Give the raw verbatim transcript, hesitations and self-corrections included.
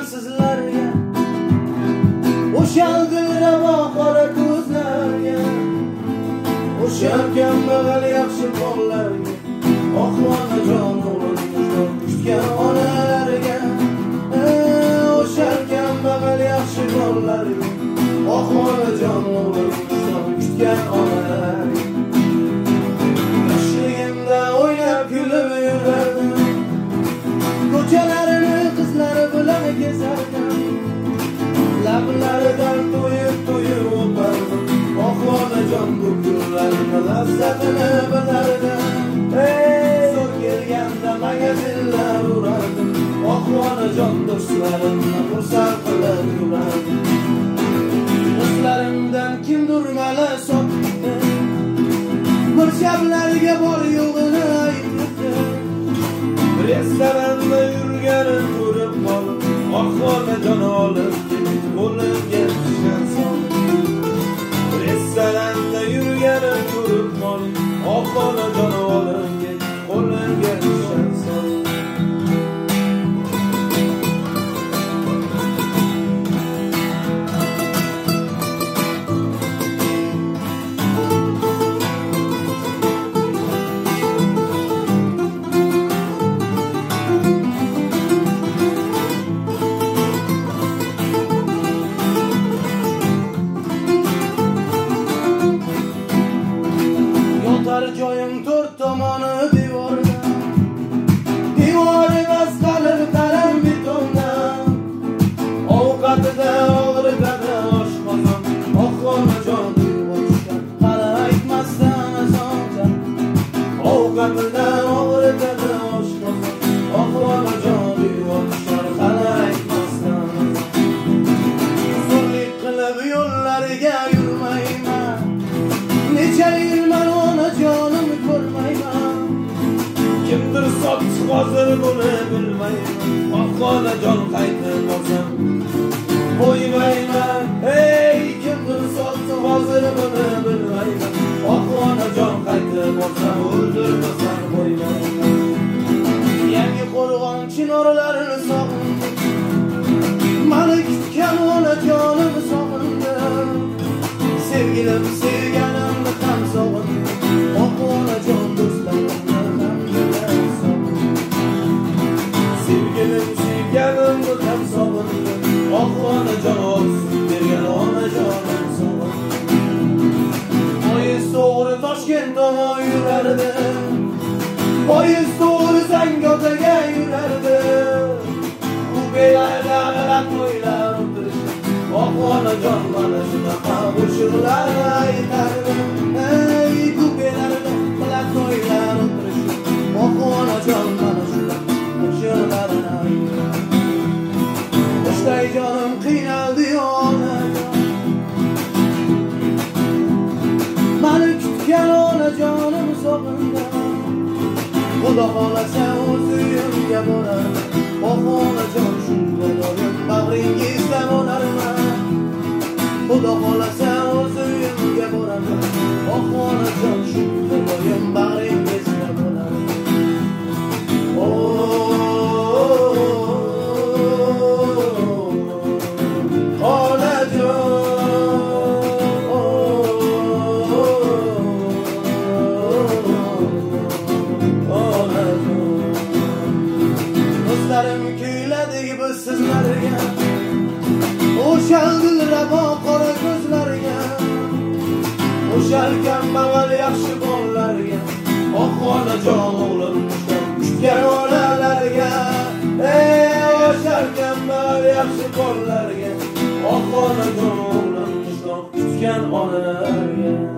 sizlarga, o'sha dilrabo qora ko'zlarga, o'sha kambag'al yaxshi bolalarga, oxonajon o'g'lim kutgan onalarga, o'sha kambag'al yaxshi bolalarga, oxonajon o'g'lim kutgan onalarga. Yoshligimda o'ynab kulib yurardim, ko'chalarini qizlari bilan kezardim, lablaridan to'yib to'yib o'pardim, oxonajon bu kunlarni lazzatini bilardim. Zo'r kelganda magazinlar urardim, oxonajon do'stlarimni xursand qilib yurardim. Do'stlarimdan kimdir mala sotdi, mirshablarga bor yo'g'ini aytdi, restoranda yurganim ko'rib qolib, oxonajon olib qo'limga nishon soldi. Restoranda yurganim ko'rib qolib, oxonajon olib qo'limga nishon soldi. Joyim to'rt tomoni devorda, devor emas qalin taram betonda, ovqatida og'ritadi oshqozon, oxonajon devorishga qara aytmasdan azondan, ovqatida og'ritadi oshqozon, oxonajon devorishga qara aytmasdan. Zo'rlik qilib yo'llariga yurmayman, necha yilman onajonim ko'rmayman, kimdir sotib hozir buni bilmayman, oxonajon qaytib olsam qo'ymayman. Hey, kimdir sotib hozir buni bilmayman, oxonajon qaytib olsam o'ldirmasam qo'ymayman. Yangi qo'rg'on chinorlarini sog'indim, mani kutgan onajonim sog'indim, sevgilim sevganimni ham sog'indim, oxonajon do'stlarimni ham juda sog'indim, sevgilim sevganimni ham sog'indim, oxonajon olsin bergan onajonim sog'indim. Poyezd to'g'ri Toshkent tomon yurardi, poyezd to'g'ri Zangiotaga yurardi, kupelarda g'alab to'ylar o'tirishdi, oxonajon mana shunaqa qo'shiqlar aytardi. Ey, kupelarda g'alab to'ylar o'tirishdi, oxonajon mana shunaqa qo'shiqlar aytardi. Qo'shday jonim qiynaldi onajon, mani kutgan onajonim sog'indim, Xudo xolasa o'z uyimga boraman, oxonajon shunda doim bag'ringizda bo'larman. Xudo xolasa o'z uyimga boraman, oxonajon shunda doim bag'ringizda bo'larman. Do'stlarim kuyladi biz sizlarga, o'sha dilrabo qora ko'zlarga, o'sha kambag'al yaxshi bolalarga, oxonajon o'g'lim kutgan onalarga, ey o'sha kambag'al yaxshi bolalarga, oxonajon o'g'lim kutgan onalarga.